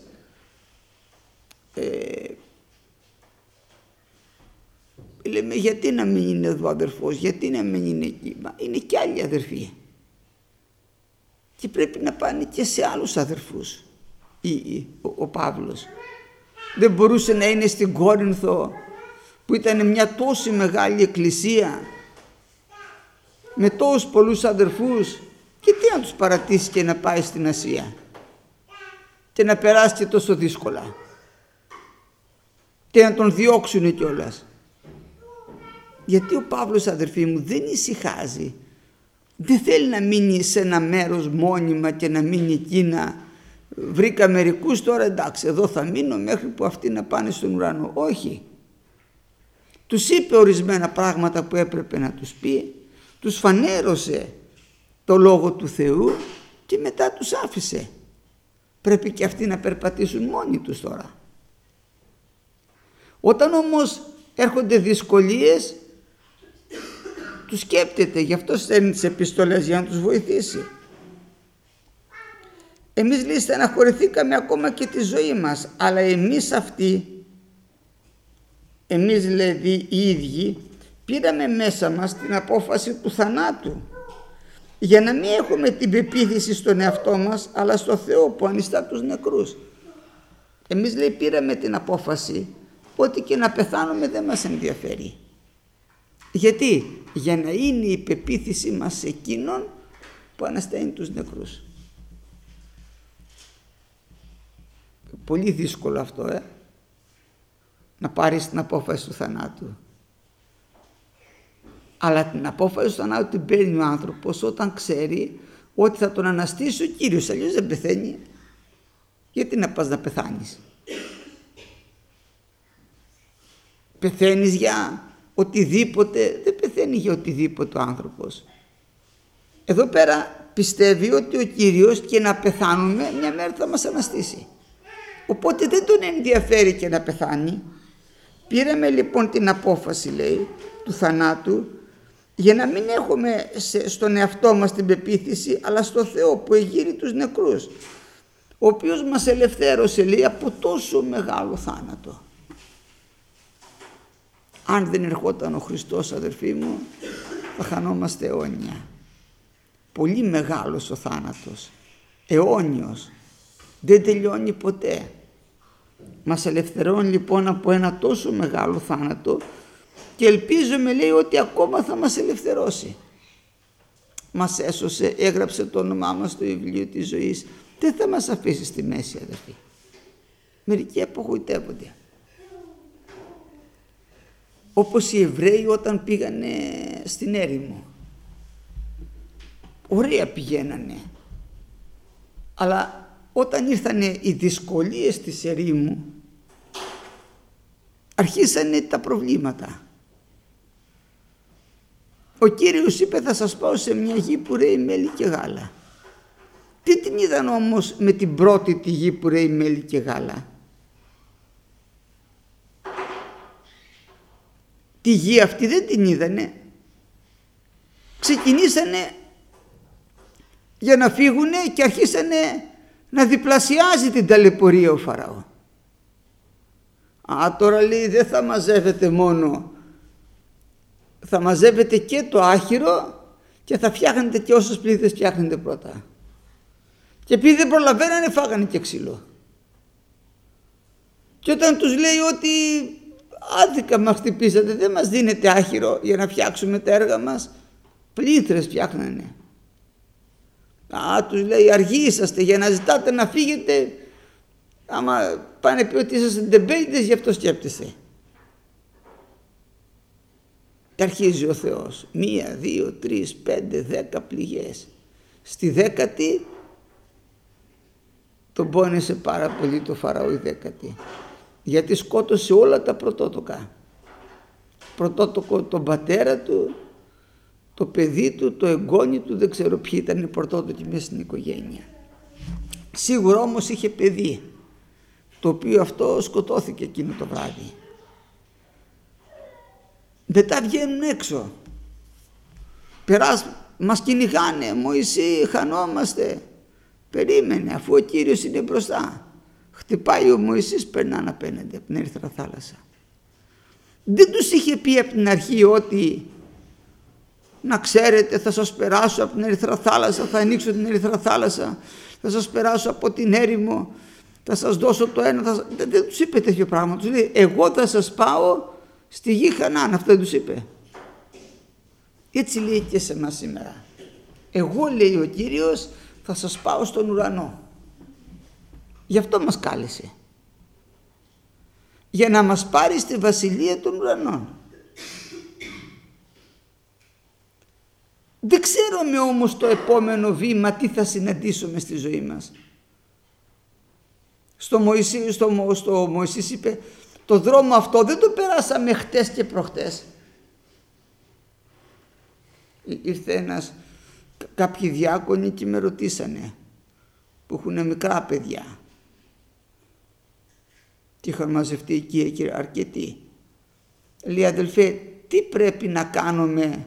λέμε γιατί να μην είναι εδώ αδερφός, γιατί να μην είναι εκεί, μα είναι και άλλοι αδερφοί και πρέπει να πάνε και σε άλλους αδερφούς. Ο Παύλος δεν μπορούσε να είναι στην Κόρινθο που ήταν μια τόση μεγάλη εκκλησία με τόσους πολλούς αδερφούς και τι να τους παρατήσει και να πάει στην Ασία και να περάσει και τόσο δύσκολα και να τον διώξουν κιόλας. Γιατί ο Παύλος, αδερφοί μου, δεν ησυχάζει, δεν θέλει να μείνει σε ένα μέρος μόνιμα και να μείνει εκεί να βρήκα μερικούς, τώρα εντάξει εδώ θα μείνω μέχρι που αυτοί να πάνε στον ουρανό. Όχι, τους είπε ορισμένα πράγματα που έπρεπε να τους πει, τους φανέρωσε το Λόγο του Θεού και μετά τους άφησε. Πρέπει και αυτοί να περπατήσουν μόνοι τους τώρα. Όταν όμως έρχονται δυσκολίες, τους σκέπτεται, γι' αυτό στέλνει τις επιστολές για να τους βοηθήσει. Εμείς, λέει, στεναχωρηθήκαμε ακόμα και τη ζωή μας, αλλά εμείς αυτοί, εμείς δηλαδή οι ίδιοι, πήραμε μέσα μας την απόφαση του θανάτου, για να μην έχουμε την πεποίθηση στον εαυτό μας, αλλά στο Θεό που ανιστά τους νεκρούς. Εμείς, λέει, πήραμε την απόφαση ότι και να πεθάνουμε δεν μας ενδιαφέρει. Γιατί? Για να είναι η πεποίθηση μας σε εκείνον που ανασταίνει τους νεκρούς. Πολύ δύσκολο αυτό, να πάρεις την απόφαση του θανάτου. Αλλά την απόφαση του θανάτου την παίρνει ο άνθρωπος όταν ξέρει ότι θα τον αναστήσει ο Κύριος, αλλιώς δεν πεθαίνει. Γιατί να πας να πεθάνεις? Πεθαίνεις για οτιδήποτε? Δεν πεθαίνει για οτιδήποτε ο άνθρωπος. Εδώ πέρα πιστεύει ότι ο Κύριος και να πεθάνουμε μια μέρα θα μας αναστήσει. Οπότε δεν τον ενδιαφέρει και να πεθάνει. Πήραμε λοιπόν την απόφαση, λέει, του θανάτου, για να μην έχουμε στον εαυτό μας την πεποίθηση, αλλά στο Θεό που εγείρει τους νεκρούς, ο οποίος μας ελευθέρωσε, λέει, από τόσο μεγάλο θάνατο. Αν δεν ερχόταν ο Χριστός, αδερφοί μου, θα χανόμαστε αιώνια. Πολύ μεγάλος ο θάνατος, αιώνιος, δεν τελειώνει ποτέ. Μας ελευθερώνει λοιπόν από ένα τόσο μεγάλο θάνατο και ελπίζουμε, λέει, ότι ακόμα θα μας ελευθερώσει. Μας έσωσε, έγραψε το όνομά μας στο βιβλίο της ζωής. Δεν θα μας αφήσει στη μέση, αδερφοί. Μερικοί απογοητεύονται. Όπως οι Εβραίοι όταν πήγανε στην έρημο. Ωραία πηγαίνανε. Αλλά όταν ήρθανε οι δυσκολίες της ερήμου, αρχίσανε τα προβλήματα. Ο Κύριος είπε θα σας πάω σε μια γη που ρέει μέλι και γάλα. Τι την είδαν όμως με την πρώτη τη γη που ρέει μέλι και γάλα? Τη γη αυτή δεν την είδανε. Ξεκινήσανε για να φύγουνε και αρχίσανε να διπλασιάζει την ταλαιπωρία ο Φαραώ. Τώρα, λέει, δεν θα μαζεύετε μόνο, θα μαζεύετε και το άχυρο και θα φτιάχνετε και όσες πλήθες φτιάχνετε πρώτα. Και επειδή δεν προλαβαίνανε φάγανε και ξύλο. Και όταν τους λέει ότι άδικα μας χτυπήσατε, δεν μας δίνετε άχυρο για να φτιάξουμε τα έργα μας, πλήθρες φτιάχνανε. Τους λέει αργοί είσαστε για να ζητάτε να φύγετε, άμα πάνε πει ότι είσαστε ντεμπέιτες, γι' αυτό σκέπτεστε. Και αρχίζει ο Θεός, 1, 2, 3, 5, 10 πληγές. Στη 10η τον πόνεσε πάρα πολύ το Φαραώ η 10η, γιατί σκότωσε όλα τα πρωτότοκα. Πρωτότοκο τον πατέρα του, το παιδί του, το εγγόνι του, δεν ξέρω ποιοι ήταν οι πρωτότοκοι μέσα στην οικογένεια. Σίγουρα όμως είχε παιδί, το οποίο αυτό σκοτώθηκε εκείνο το βράδυ. Μετά βγαίνουν έξω, μας κυνηγάνε, Μωυσή, χανόμαστε. Περίμενε, αφού ο Κύριος είναι μπροστά. Χτυπάει ο Μωυσής, περνάνε απέναντι από την Ερυθρά θάλασσα. Δεν τους είχε πει από την αρχή ότι να ξέρετε, θα σας περάσω από την Ερυθρά θάλασσα, θα ανοίξω την Ερυθρά θάλασσα, θα σας περάσω από την έρημο, θα σας δώσω το ένα. Δεν τους είπε τέτοιο πράγμα. Τους λέει, εγώ θα σας πάω στη γη Χανaan. Αυτό δεν τους είπε. Έτσι λέει και σε εμάς σήμερα. Εγώ, λέει ο Κύριος, θα σας πάω στον ουρανό. Γι' αυτό μας κάλεσε. Για να μας πάρει στη βασιλεία των ουρανών. Δεν ξέρουμε όμως το επόμενο βήμα τι θα συναντήσουμε στη ζωή μας. Στο Μωυσής είπε, το δρόμο αυτό δεν το περάσαμε χτες και προχτές. Ήρθε κάποιοι διάκονοι και με ρωτήσανε, που έχουν μικρά παιδιά και είχαν μαζευτεί εκεί αρκετοί. Λέει, αδελφέ, τι πρέπει να κάνουμε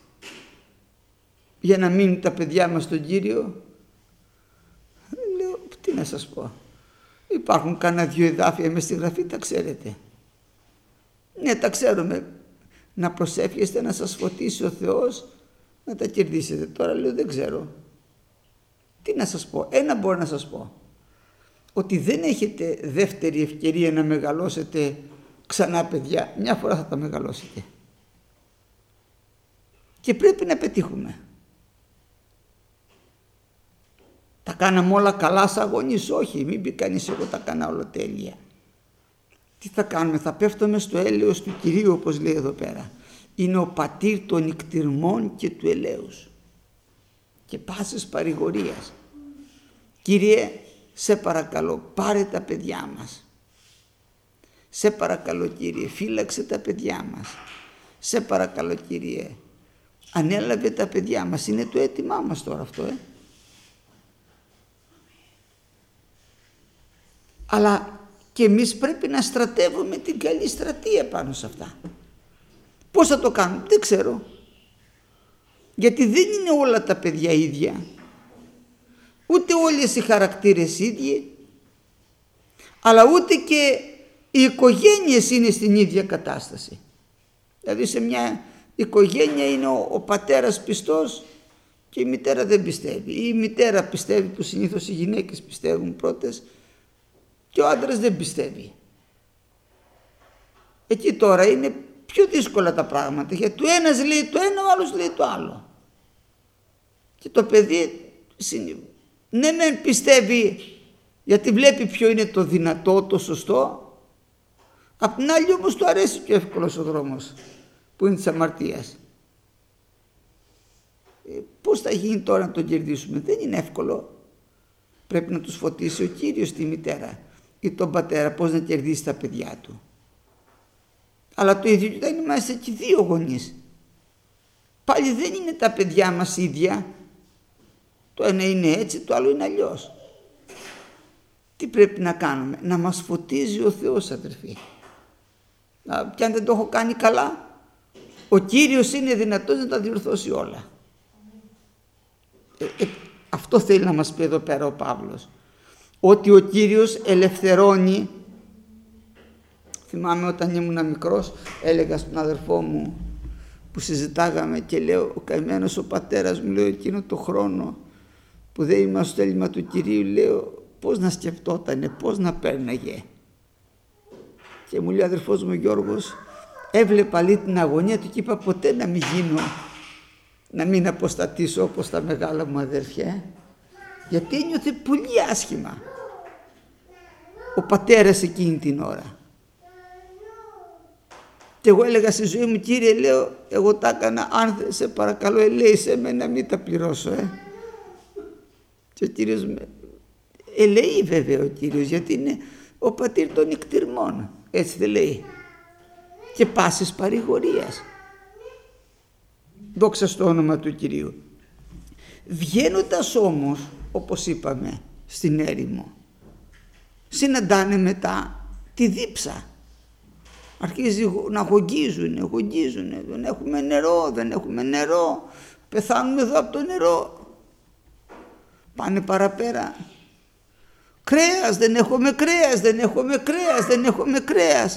για να μείνουν τα παιδιά μας στον Κύριο? Λέω, τι να σας πω, υπάρχουν κάνα 2 εδάφια μες στη Γραφή, τα ξέρετε. Ναι, τα ξέρουμε. Να προσεύχεστε να σας φωτίσει ο Θεός να τα κερδίσετε. Τώρα λέω, δεν ξέρω. Τι να σας πω, ένα μπορώ να σας πω, ότι δεν έχετε δεύτερη ευκαιρία να μεγαλώσετε ξανά παιδιά. Μια φορά θα τα μεγαλώσετε. Και πρέπει να πετύχουμε. Τα κάναμε όλα καλά σαν γονείς? Όχι, μην πει κανείς εγώ τα κάνα όλα τέλεια. Τι θα κάνουμε? Θα πέφτουμε στο έλεος του Κυρίου, όπως λέει εδώ πέρα. Είναι ο πατήρ των νικτυρμών και του ελέους και πάσης παρηγορίας. Κύριε, σε παρακαλώ, πάρε τα παιδιά μας. Σε παρακαλώ, Κύριε, φύλαξε τα παιδιά μας. Σε παρακαλώ, Κύριε, ανέλαβε τα παιδιά μας. Είναι το αίτημά μας τώρα αυτό, Αλλά και εμείς πρέπει να στρατεύουμε την καλή στρατεία πάνω σε αυτά. Πώς θα το κάνουμε? Δεν ξέρω. Γιατί δεν είναι όλα τα παιδιά ίδια. Ούτε όλες οι χαρακτήρες ίδιοι. Αλλά ούτε και οι οικογένειες είναι στην ίδια κατάσταση. Δηλαδή σε μια οικογένεια είναι ο πατέρας πιστός και η μητέρα δεν πιστεύει. Ή η μητέρα πιστεύει, που συνήθως οι γυναίκες πιστεύουν πρώτες, και ο άντρας δεν πιστεύει. Εκεί τώρα είναι πιο δύσκολα τα πράγματα, γιατί το ένας λέει το ένα, ο άλλος λέει το άλλο. Και το παιδί ναι μεν πιστεύει γιατί βλέπει ποιο είναι το δυνατό, το σωστό, απ' την άλλη όμως του αρέσει πιο εύκολος ο δρόμος που είναι της αμαρτίας. Πώς θα γίνει τώρα να τον κερδίσουμε? Δεν είναι εύκολο. Πρέπει να τους φωτίσει ο Κύριος τη μητέρα ή τον πατέρα πώς να κερδίσει τα παιδιά του. Αλλά το ίδιο όταν είμαστε και 2 γονείς. Πάλι δεν είναι τα παιδιά μας ίδια. Το ένα είναι έτσι, το άλλο είναι αλλιώς. Τι πρέπει να κάνουμε? Να μας φωτίζει ο Θεός, αδερφοί. Και αν δεν το έχω κάνει καλά, ο Κύριος είναι δυνατός να τα διορθώσει όλα. Αυτό θέλει να μας πει εδώ πέρα ο Παύλος. Ότι ο Κύριος ελευθερώνει. Θυμάμαι όταν ήμουν μικρός, έλεγα στον αδερφό μου που συζητάγαμε και λέω, ο καημένος ο πατέρας μου, λέω, εκείνο το χρόνο που δεν ήμουν στο θέλημα του Κυρίου, λέω, πώς να σκεφτότανε, πώς να πέρναγε. Και μου λέει ο αδερφός μου Γιώργος, έβλεπα λέει την αγωνία του και είπα, ποτέ να μην γίνω, να μην αποστατήσω όπως τα μεγάλα μου αδέρφια, γιατί ένιωθε πολύ άσχημα ο πατέρας εκείνη την ώρα. Και εγώ έλεγα στη ζωή μου, Κύριε, λέω, εγώ τα έκανα, αν σε παρακαλώ ελέησέ με να μην τα πληρώσω. Και ο Κύριος λέει βέβαια ο Κύριος, γιατί είναι ο πατήρ των νικτυρμών, έτσι δεν λέει, και πάσης παρηγορίας. Δόξα στο όνομα του Κυρίου. Βγαίνοντας όμως, όπως είπαμε, στην έρημο, συναντάνε μετά τη δίψα. Αρχίζει να γογγίζουν, δεν έχουμε νερό, πεθάνουμε εδώ από το νερό. Πάνε παραπέρα. Κρέας, δεν έχουμε κρέας.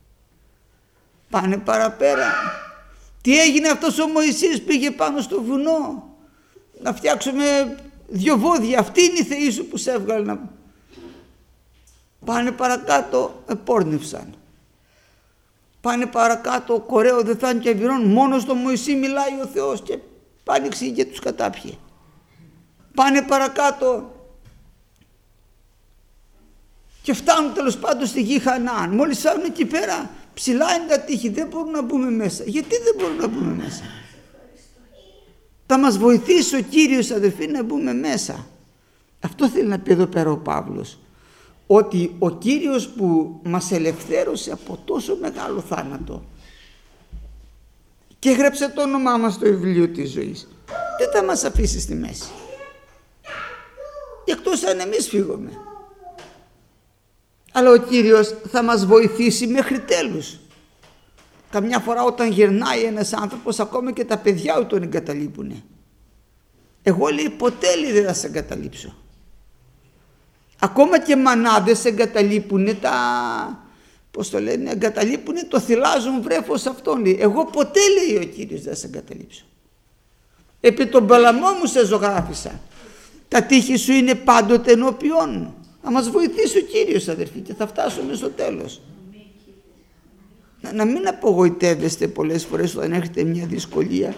Πάνε παραπέρα. Τι έγινε αυτός ο Μωυσής, πήγε πάνω στο βουνό να φτιάξουμε 2 βόδια, αυτή είναι η θεή σου που σε έβγαλε. Πάνε παρακάτω, επόρνευσαν. Πάνε παρακάτω, κορέο δεν θα είναι και αβυρών, μόνο στο Μωυσή μιλάει ο Θεός και άνοιξε και τους κατάπιε. Πάνε παρακάτω και φτάνουν τέλος πάντων στη γη Χαναάν. Μόλις φτάνουν εκεί πέρα, ψηλά είναι τα τείχη, δεν μπορούν να μπούμε μέσα. Γιατί δεν μπορούν να μπούμε μέσα? Θα μας βοηθήσει ο Κύριος, αδερφοί, να μπούμε μέσα. Αυτό θέλει να πει εδώ πέρα ο Παύλος, ότι ο Κύριος που μας ελευθέρωσε από τόσο μεγάλο θάνατο και έγραψε το όνομά μας στο βιβλίο της ζωής, δεν θα μας αφήσει στη μέση, εκτός αν εμείς φύγουμε. Αλλά ο Κύριος θα μας βοηθήσει μέχρι τέλους. Καμιά φορά όταν γερνάει ένας άνθρωπος, ακόμα και τα παιδιά του τον εγκαταλείπουνε. Εγώ, λέει, ποτέ, λέει, δεν θα σε εγκαταλείψω. Ακόμα και μανάδες εγκαταλείπουνε εγκαταλείπουνε το θυλάζον βρέφος αυτόν, λέει. Εγώ ποτέ, λέει ο Κύριος, δεν θα σε εγκαταλείψω. Επί τον παλαμό μου σε ζωγράφισα. Τα τείχη σου είναι πάντοτε ενώπιόν μου. Θα μας βοηθήσει ο Κύριος, αδερφοί, και θα φτάσουμε στο τέλος. Να μην απογοητεύεστε πολλές φορές όταν έρχεται μια δυσκολία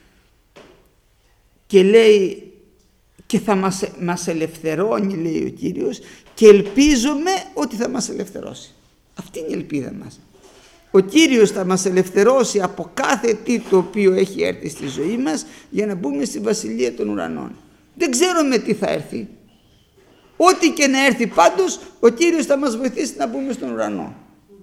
και λέει και θα μας ελευθερώνει, λέει ο Κύριος, και ελπίζομαι ότι θα μας ελευθερώσει. Αυτή είναι η ελπίδα μας. Ο Κύριος θα μας ελευθερώσει από κάθε τι το οποίο έχει έρθει στη ζωή μας για να μπούμε στη Βασιλεία των Ουρανών. Δεν ξέρουμε τι θα έρθει. Ό,τι και να έρθει, πάντως ο Κύριος θα μας βοηθήσει να μπούμε στον ουρανό.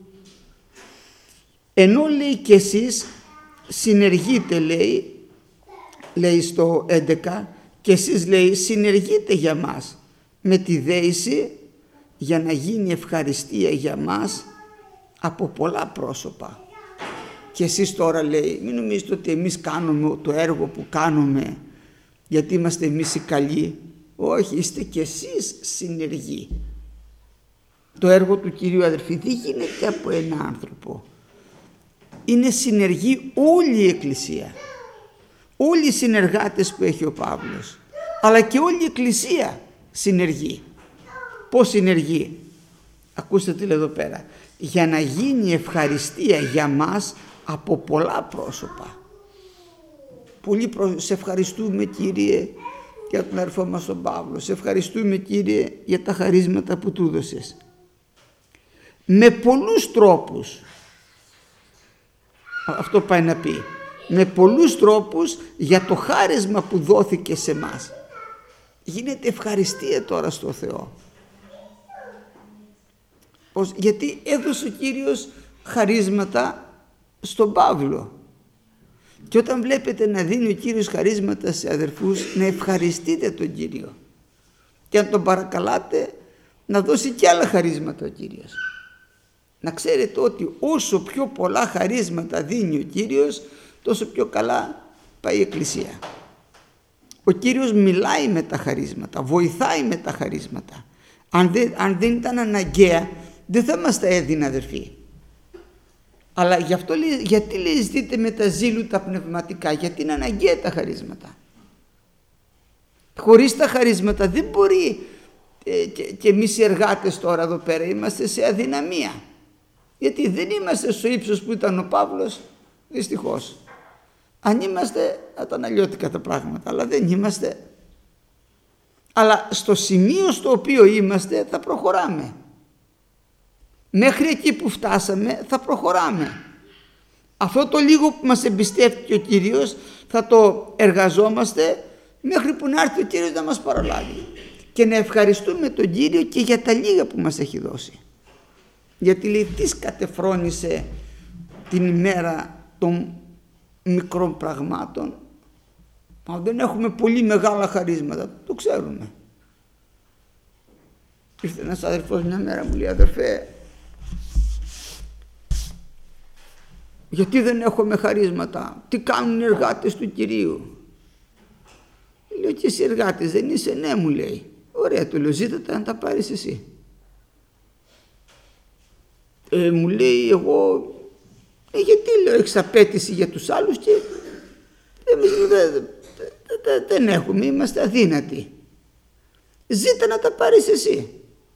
Ενώ, λέει, και εσείς συνεργείτε, λέει στο 11, και εσείς, λέει, συνεργείτε για μας με τη δέηση για να γίνει ευχαριστία για μας από πολλά πρόσωπα. Και εσείς τώρα, λέει, μην νομίζετε ότι εμείς κάνουμε το έργο που κάνουμε γιατί είμαστε εμείς οι καλοί. Όχι, είστε κι εσείς συνεργοί. Το έργο του Κυρίου, αδερφοί, δεν γίνεται από ένα άνθρωπο. Είναι συνεργοί όλη η Εκκλησία. Όλοι οι συνεργάτες που έχει ο Παύλος. Αλλά και όλη η Εκκλησία συνεργεί. Πώς συνεργεί? Ακούστε τι λέει εδώ πέρα. Για να γίνει ευχαριστία για μας από πολλά πρόσωπα. Σε ευχαριστούμε, Κύριε, για τον αδερφό μας τον Παύλο. Σε ευχαριστούμε, Κύριε, για τα χαρίσματα που του έδωσες. Με πολλούς τρόπους. Αυτό πάει να πει. Με πολλούς τρόπους για το χάρισμα που δόθηκε σε μας. Γίνεται ευχαριστία τώρα στο Θεό. Γιατί έδωσε ο Κύριος χαρίσματα στον Παύλο. Και όταν βλέπετε να δίνει ο Κύριος χαρίσματα σε αδερφούς, να ευχαριστείτε τον Κύριο. Και αν τον παρακαλάτε να δώσει και άλλα χαρίσματα ο Κύριος. Να ξέρετε ότι όσο πιο πολλά χαρίσματα δίνει ο Κύριος, τόσο πιο καλά πάει η Εκκλησία. Ο Κύριος μιλάει με τα χαρίσματα, βοηθάει με τα χαρίσματα. Αν δεν ήταν αναγκαία, δεν θα μας τα έδινε, αδερφοί. Αλλά γι' αυτό λέει, γιατί, λέει, ζητείτε με τα ζήλου τα πνευματικά? Γιατί είναι αναγκαία τα χαρίσματα. Χωρίς τα χαρίσματα δεν μπορεί, και εμείς οι εργάτες τώρα εδώ πέρα είμαστε σε αδυναμία. Γιατί δεν είμαστε στο ύψος που ήταν ο Παύλος, δυστυχώς. Αν είμαστε, θα ήταν αλλιώτικα τα πράγματα, αλλά δεν είμαστε. Αλλά στο σημείο στο οποίο είμαστε θα προχωράμε. Μέχρι εκεί που φτάσαμε θα προχωράμε. Αυτό το λίγο που μας εμπιστεύτηκε ο Κύριος θα το εργαζόμαστε μέχρι που να έρθει ο Κύριος να μας παραλάβει. και να ευχαριστούμε τον Κύριο και για τα λίγα που μας έχει δώσει. Γιατί λέει, τι κατεφρόνησε την ημέρα των μικρών πραγμάτων. Μα δεν έχουμε πολύ μεγάλα χαρίσματα, το ξέρουμε. Ήρθε ένας αδερφός μια μέρα, μου λέει, αδερφέ, γιατί δεν έχουμε χαρίσματα, τι κάνουν οι εργάτες του Κυρίου? Λέω, και εσύ εργάτης δεν είσαι? Ναι, μου λέει. Ωραία, του λέω, ζήτατα να τα πάρεις εσύ. Μου λέει, εγώ, γιατί, λέω, έχεις απέτηση για τους άλλους και εμείς δεν έχουμε, είμαστε αδύνατοι. Ζήτα να τα πάρεις εσύ.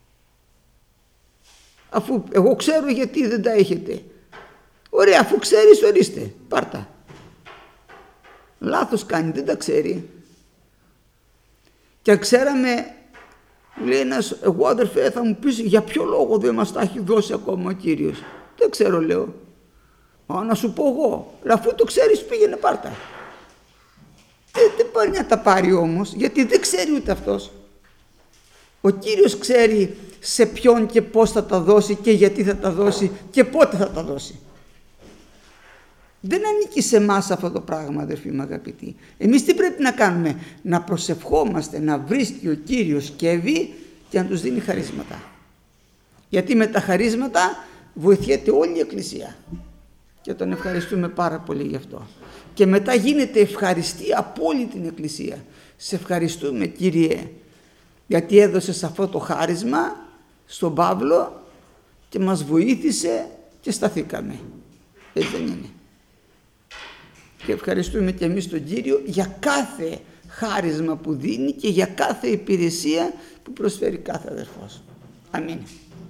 Αφού εγώ ξέρω γιατί δεν τα έχετε. Ωραία, αφού ξέρεις, ορίστε, πάρτα. Λάθος κάνει, δεν τα ξέρει. Και ξέραμε, λέει ένας, εγώ αδερφέ θα μου πεις για ποιο λόγο δεν μας τα έχει δώσει ακόμα ο Κύριος? Δεν ξέρω, λέω. Μα να σου πω εγώ, αφού το ξέρεις πήγαινε πάρτα. Δεν μπορεί να τα πάρει όμως, γιατί δεν ξέρει ούτε αυτός. Ο Κύριος ξέρει σε ποιον και πώς θα τα δώσει και γιατί θα τα δώσει και πότε θα τα δώσει. Δεν ανήκει σε εμάς αυτό το πράγμα, αδερφοί μου αγαπητοί. Εμείς τι πρέπει να κάνουμε? Να προσευχόμαστε, να βρίσκει ο Κύριος σκεύη και να τους δίνει χαρίσματα. Γιατί με τα χαρίσματα βοηθιέται όλη η Εκκλησία. Και τον ευχαριστούμε πάρα πολύ γι' αυτό. Και μετά γίνεται ευχαριστή από όλη την Εκκλησία. Σε ευχαριστούμε, Κύριε, γιατί έδωσες αυτό το χάρισμα στον Παύλο και μας βοήθησε και σταθήκαμε. Έτσι δεν είναι? Και ευχαριστούμε και εμείς τον Κύριο για κάθε χάρισμα που δίνει και για κάθε υπηρεσία που προσφέρει κάθε αδερφός. Αμήν.